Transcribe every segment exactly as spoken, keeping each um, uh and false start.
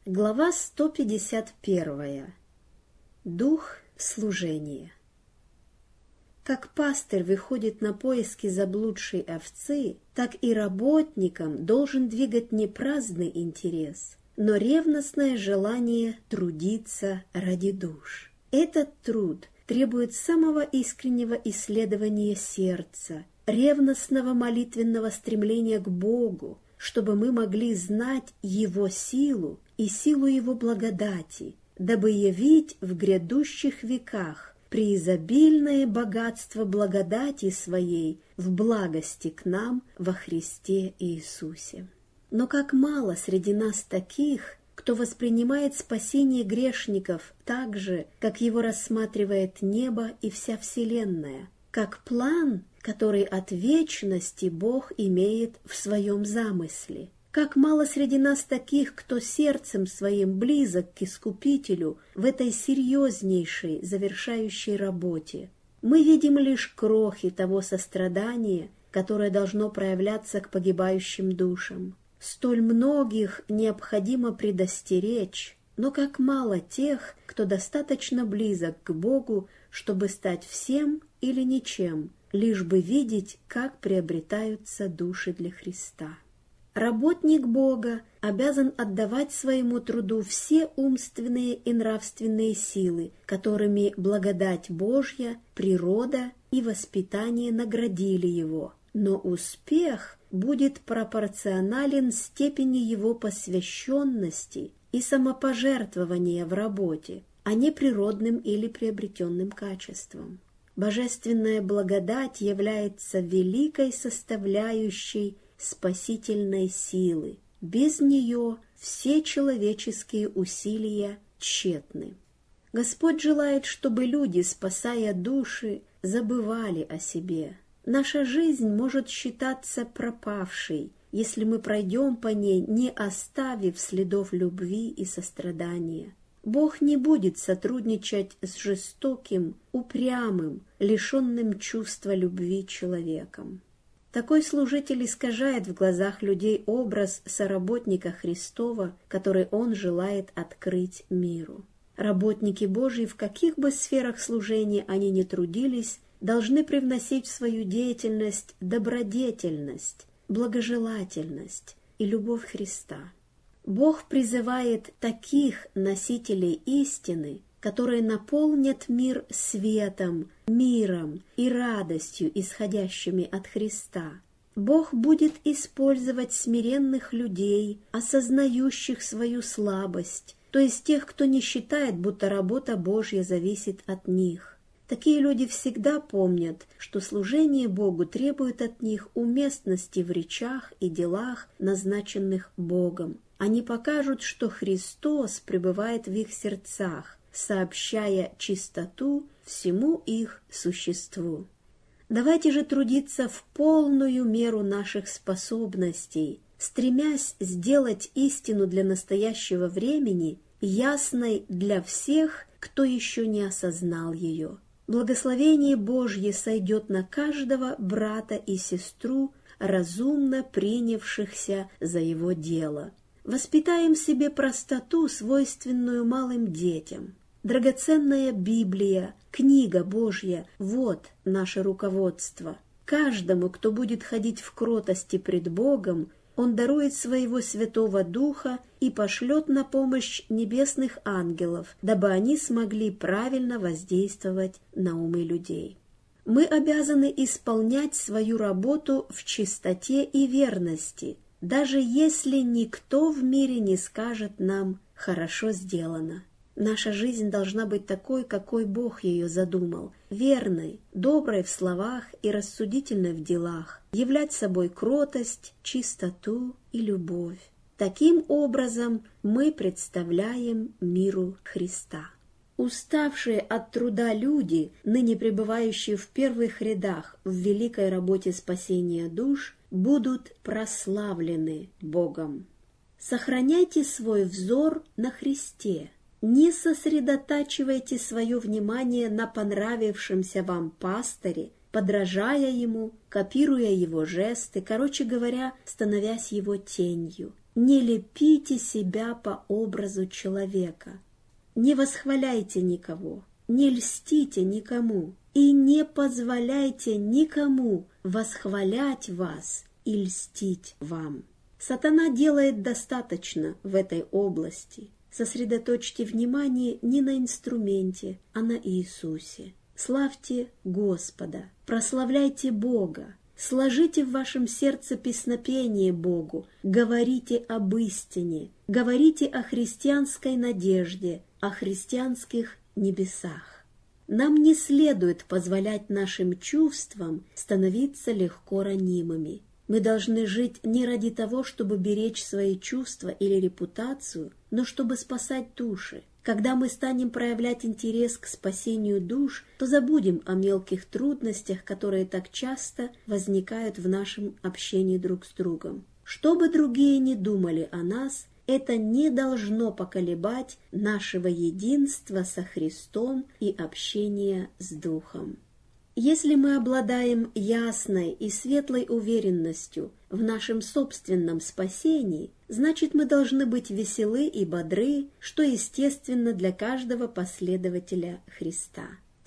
Глава сто пятьдесят первая. Дух служения. Как пастырь выходит на поиски заблудшей овцы, так и работникам должен двигать не праздный интерес, но ревностное желание трудиться ради душ. Этот труд требует самого искреннего исследования сердца, ревностного молитвенного стремления к Богу, чтобы мы могли знать Его силу и силу Его благодати, дабы явить в грядущих веках преизобильное богатство благодати Своей в благости к нам во Христе Иисусе. Но как мало среди нас таких, кто воспринимает спасение грешников так же, как его рассматривает небо и вся вселенная, как план, который от вечности Бог имеет в своем замысле. Как мало среди нас таких, кто сердцем своим близок к Искупителю в этой серьезнейшей завершающей работе. Мы видим лишь крохи того сострадания, которое должно проявляться к погибающим душам. Столь многих необходимо предостеречь, но как мало тех, кто достаточно близок к Богу, чтобы стать всем или ничем, лишь бы видеть, как приобретаются души для Христа. Работник Бога обязан отдавать своему труду все умственные и нравственные силы, которыми благодать Божья, природа и воспитание наградили его, но успех будет пропорционален степени его посвященности и самопожертвования в работе, а не природным или приобретенным качествам. Божественная благодать является великой составляющей спасительной силы. Без нее все человеческие усилия тщетны. Господь желает, чтобы люди, спасая души, забывали о себе. Наша жизнь может считаться пропавшей, если мы пройдем по ней, не оставив следов любви и сострадания. Бог не будет сотрудничать с жестоким, упрямым, лишенным чувства любви человеком. Такой служитель искажает в глазах людей образ соработника Христова, который он желает открыть миру. Работники Божьи, в каких бы сферах служения они ни трудились, должны привносить в свою деятельность добродетельность, благожелательность и любовь Христа. Бог призывает таких носителей истины, которые наполнят мир светом, миром и радостью, исходящими от Христа. Бог будет использовать смиренных людей, осознающих свою слабость, то есть тех, кто не считает, будто работа Божья зависит от них. Такие люди всегда помнят, что служение Богу требует от них уместности в речах и делах, назначенных Богом. Они покажут, что Христос пребывает в их сердцах, сообщая чистоту всему их существу. Давайте же трудиться в полную меру наших способностей, стремясь сделать истину для настоящего времени ясной для всех, кто еще не осознал ее. Благословение Божье сойдет на каждого брата и сестру, разумно принявшихся за его дело. Воспитаем в себе простоту, свойственную малым детям. Драгоценная Библия, книга Божья – вот наше руководство. Каждому, кто будет ходить в кротости пред Богом, Он дарует своего Святого Духа и пошлет на помощь небесных ангелов, дабы они смогли правильно воздействовать на умы людей. Мы обязаны исполнять свою работу в чистоте и верности, даже если никто в мире не скажет нам «хорошо сделано». Наша жизнь должна быть такой, какой Бог ее задумал, верной, доброй в словах и рассудительной в делах, являть собой кротость, чистоту и любовь. Таким образом мы представляем миру Христа. Уставшие от труда люди, ныне пребывающие в первых рядах в великой работе спасения душ, будут прославлены Богом. Сохраняйте свой взор на Христе. Не сосредотачивайте свое внимание на понравившемся вам пастыре, подражая ему, копируя его жесты, короче говоря, становясь его тенью. Не лепите себя по образу человека. Не восхваляйте никого, не льстите никому и не позволяйте никому восхвалять вас и льстить вам. Сатана делает достаточно в этой области. Сосредоточьте внимание не на инструменте, а на Иисусе. Славьте Господа, прославляйте Бога, сложите в вашем сердце песнопение Богу, говорите об истине, говорите о христианской надежде, о христианских небесах. Нам не следует позволять нашим чувствам становиться легко ранимыми. Мы должны жить не ради того, чтобы беречь свои чувства или репутацию, но чтобы спасать души. Когда мы станем проявлять интерес к спасению душ, то забудем о мелких трудностях, которые так часто возникают в нашем общении друг с другом. Что бы другие ни думали о нас, это не должно поколебать нашего единства со Христом и общения с Духом. Если мы обладаем ясной и светлой уверенностью в нашем собственном спасении, значит, мы должны быть веселы и бодры, что естественно для каждого последователя Христа.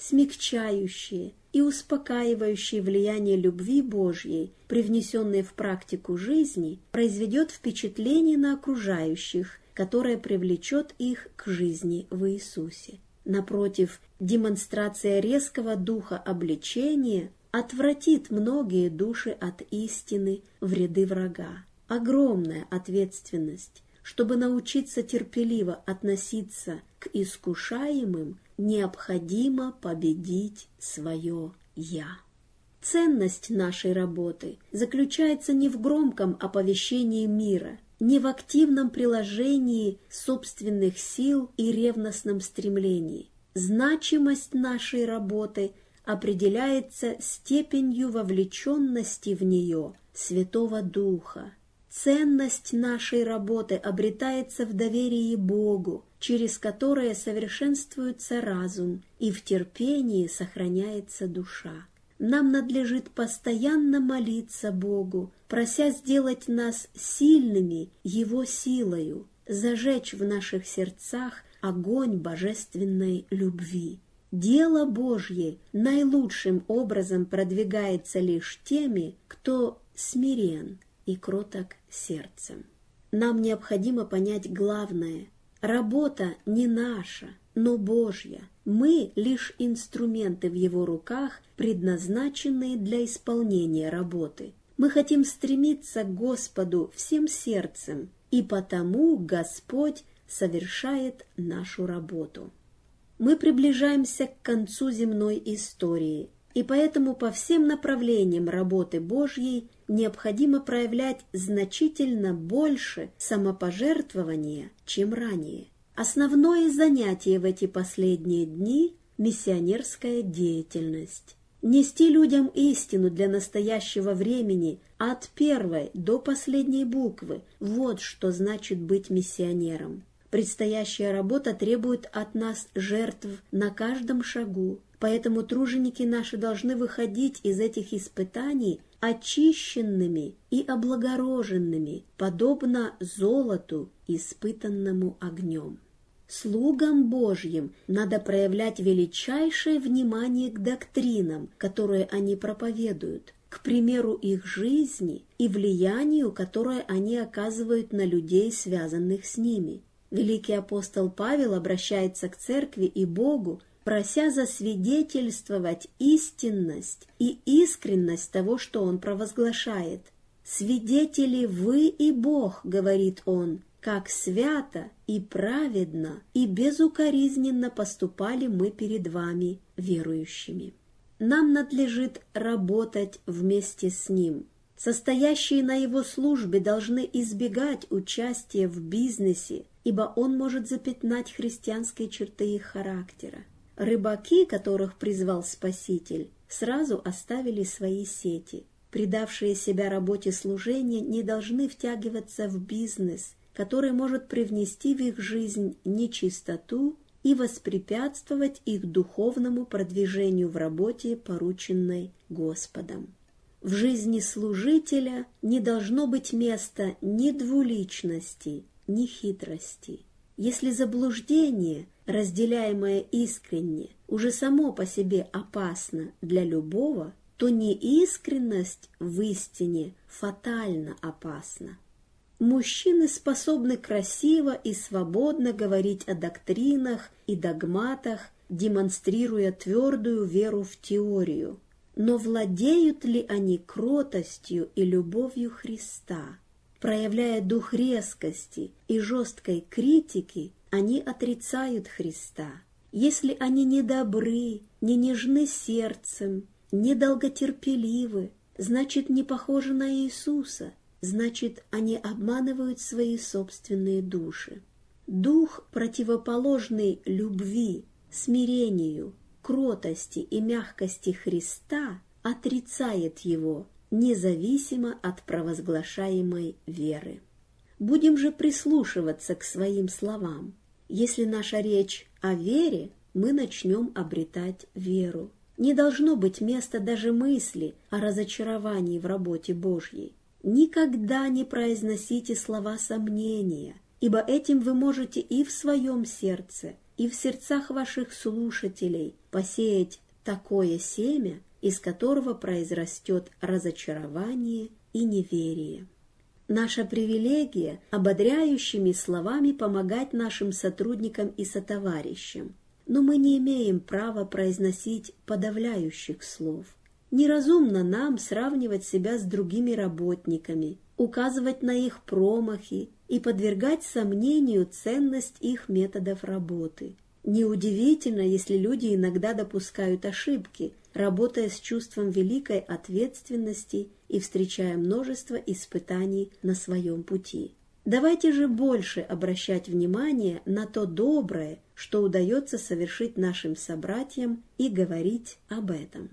Смягчающее и успокаивающее влияние любви Божьей, привнесенное в практику жизни, произведет впечатление на окружающих, которое привлечет их к жизни в Иисусе. Напротив, демонстрация резкого духа обличения отвратит многие души от истины в ряды врага. Огромная ответственность. Чтобы научиться терпеливо относиться к искушаемым, необходимо победить свое «я». Ценность нашей работы заключается не в громком оповещении мира, не в активном приложении собственных сил и ревностном стремлении. Значимость нашей работы определяется степенью вовлеченности в нее Святого Духа. Ценность нашей работы обретается в доверии Богу, через которое совершенствуется разум и в терпении сохраняется душа. Нам надлежит постоянно молиться Богу, прося сделать нас сильными Его силою, зажечь в наших сердцах огонь божественной любви. Дело Божье наилучшим образом продвигается лишь теми, кто смирен и кроток сердцем. Нам необходимо понять главное. Работа не наша, но Божья. Мы лишь инструменты в Его руках, предназначенные для исполнения работы. Мы хотим стремиться к Господу всем сердцем, и потому Господь совершает нашу работу. Мы приближаемся к концу земной истории, и поэтому по всем направлениям работы Божьей необходимо проявлять значительно больше самопожертвования, чем ранее. Основное занятие в эти последние дни – миссионерская деятельность. Нести людям истину для настоящего времени от первой до последней буквы – вот что значит быть миссионером. Предстоящая работа требует от нас жертв на каждом шагу, поэтому труженики наши должны выходить из этих испытаний очищенными и облагороженными, подобно золоту, испытанному огнем. Слугам Божьим надо проявлять величайшее внимание к доктринам, которые они проповедуют, к примеру их жизни и влиянию, которое они оказывают на людей, связанных с ними. Великий апостол Павел обращается к церкви и Богу, прося засвидетельствовать истинность и искренность того, что он провозглашает. «Свидетели вы и Бог, — говорит он, — как свято и праведно и безукоризненно поступали мы перед вами, верующими». Нам надлежит работать вместе с Ним. Состоящие на Его службе должны избегать участия в бизнесе, ибо он может запятнать христианские черты их характера. Рыбаки, которых призвал Спаситель, сразу оставили свои сети. Предавшие себя работе служения не должны втягиваться в бизнес, который может привнести в их жизнь нечистоту и воспрепятствовать их духовному продвижению в работе, порученной Господом. В жизни служителя не должно быть места ни двуличности, ни хитрости. Если заблуждение, разделяемое искренне, уже само по себе опасно для любого, то неискренность в истине фатально опасна. Мужчины способны красиво и свободно говорить о доктринах и догматах, демонстрируя твердую веру в теорию. Но владеют ли они кротостью и любовью Христа? Проявляя дух резкости и жесткой критики, они отрицают Христа. Если они не добры, не нежны сердцем, не долготерпеливы, значит, не похожи на Иисуса, значит, они обманывают свои собственные души. Дух, противоположный любви, смирению, кротости и мягкости Христа, отрицает его, независимо от провозглашаемой веры. Будем же прислушиваться к своим словам. Если наша речь о вере, мы начнем обретать веру. Не должно быть места даже мысли о разочаровании в работе Божьей. Никогда не произносите слова сомнения, ибо этим вы можете и в своем сердце, и в сердцах ваших слушателей посеять такое семя, из которого произрастет разочарование и неверие. Наша привилегия ободряющими словами помогать нашим сотрудникам и сотоварищам, но мы не имеем права произносить подавляющих слов. Неразумно нам сравнивать себя с другими работниками, указывать на их промахи и подвергать сомнению ценность их методов работы. Неудивительно, если люди иногда допускают ошибки, работая с чувством великой ответственности и встречая множество испытаний на своем пути. Давайте же больше обращать внимание на то доброе, что удается совершить нашим собратьям, и говорить об этом.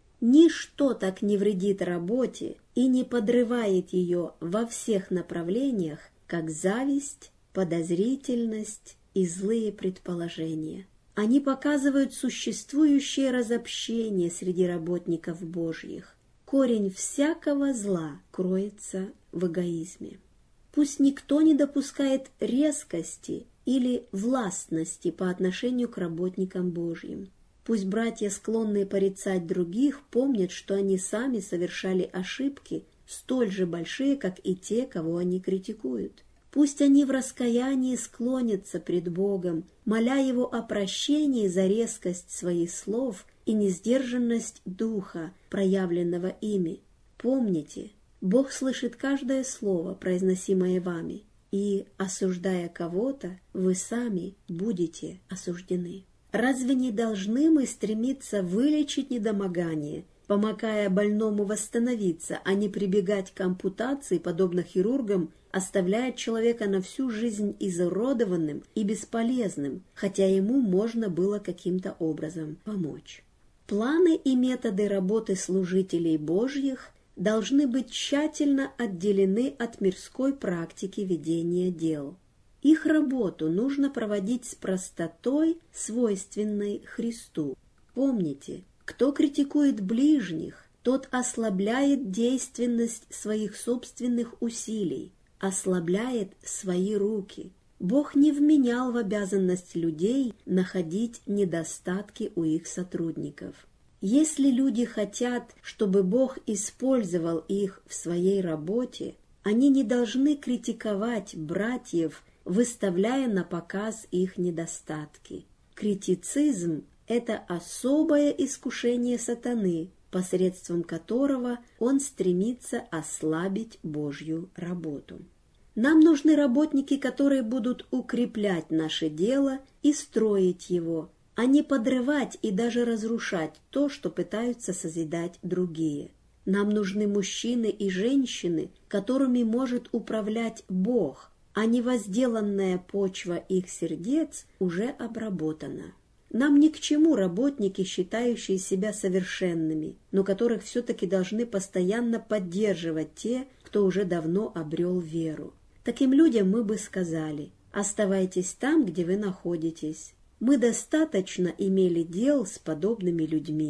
Ничто так не вредит работе и не подрывает ее во всех направлениях, как зависть, подозрительность и злые предположения. Они показывают существующее разобщение среди работников Божьих. Корень всякого зла кроется в эгоизме. Пусть никто не допускает резкости или властности по отношению к работникам Божьим. Пусть братья, склонные порицать других, помнят, что они сами совершали ошибки, столь же большие, как и те, кого они критикуют. Пусть они в раскаянии склонятся пред Богом, моля Его о прощении за резкость своих слов и несдержанность духа, проявленного ими. Помните, Бог слышит каждое слово, произносимое вами, и, осуждая кого-то, вы сами будете осуждены. Разве не должны мы стремиться вылечить недомогание, помогая больному восстановиться, а не прибегать к ампутации, подобно хирургам, оставляя человека на всю жизнь изуродованным и бесполезным, хотя ему можно было каким-то образом помочь? Планы и методы работы служителей Божьих должны быть тщательно отделены от мирской практики ведения дел. Их работу нужно проводить с простотой, свойственной Христу. Помните, кто критикует ближних, тот ослабляет действенность своих собственных усилий, ослабляет свои руки. Бог не вменял в обязанность людей находить недостатки у их сотрудников. Если люди хотят, чтобы Бог использовал их в своей работе, они не должны критиковать братьев, выставляя на показ их недостатки. Критицизм – это особое искушение сатаны, посредством которого он стремится ослабить Божью работу. Нам нужны работники, которые будут укреплять наше дело и строить его, а не подрывать и даже разрушать то, что пытаются созидать другие. Нам нужны мужчины и женщины, которыми может управлять Бог, а не возделанная почва их сердец уже обработана. Нам ни к чему работники, считающие себя совершенными, но которых все-таки должны постоянно поддерживать те, кто уже давно обрел веру. Таким людям мы бы сказали: оставайтесь там, где вы находитесь. Мы достаточно имели дел с подобными людьми.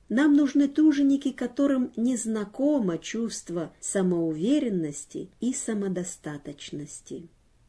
Нам нужны труженики, которым не знакомо чувство самоуверенности и самодостаточности.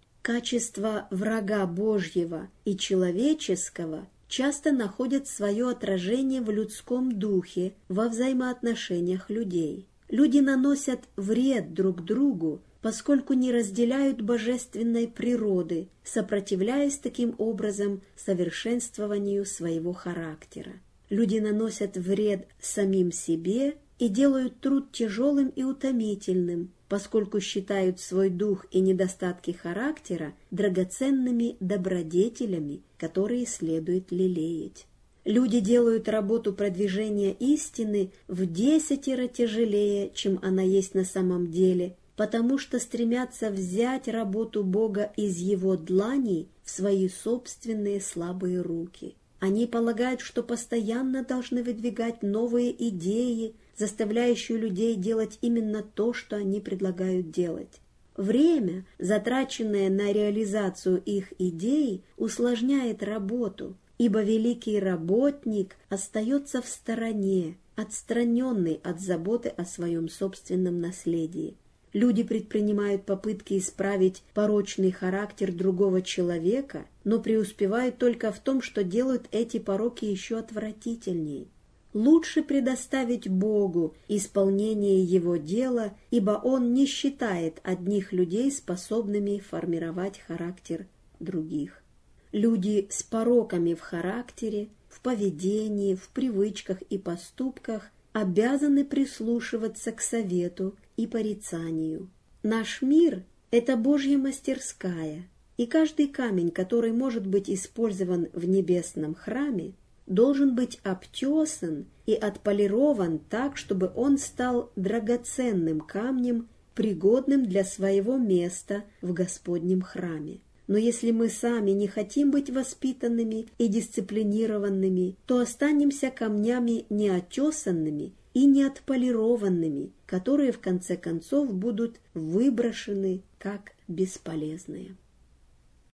Качества врага Божьего и человеческого часто находят свое отражение в людском духе, во взаимоотношениях людей. Люди наносят вред друг другу, поскольку не разделяют божественной природы, сопротивляясь таким образом совершенствованию своего характера. Люди наносят вред самим себе и делают труд тяжелым и утомительным, поскольку считают свой дух и недостатки характера драгоценными добродетелями, которые следует лелеять. Люди делают работу продвижения истины в десятеро тяжелее, чем она есть на самом деле, потому что стремятся взять работу Бога из Его дланей в свои собственные слабые руки. Они полагают, что постоянно должны выдвигать новые идеи, заставляющие людей делать именно то, что они предлагают делать. Время, затраченное на реализацию их идей, усложняет работу, ибо великий работник остается в стороне, отстраненный от заботы о своем собственном наследии. Люди предпринимают попытки исправить порочный характер другого человека, но преуспевают только в том, что делают эти пороки еще отвратительнее. Лучше предоставить Богу исполнение Его дела, ибо Он не считает одних людей способными формировать характер других. Люди с пороками в характере, в поведении, в привычках и поступках обязаны прислушиваться к совету и порицанию. Наш мир – это Божья мастерская, и каждый камень, который может быть использован в небесном храме, должен быть обтесан и отполирован так, чтобы он стал драгоценным камнем, пригодным для своего места в Господнем храме. Но если мы сами не хотим быть воспитанными и дисциплинированными, то останемся камнями неотесанными и неотполированными, которые в конце концов будут выброшены как бесполезные.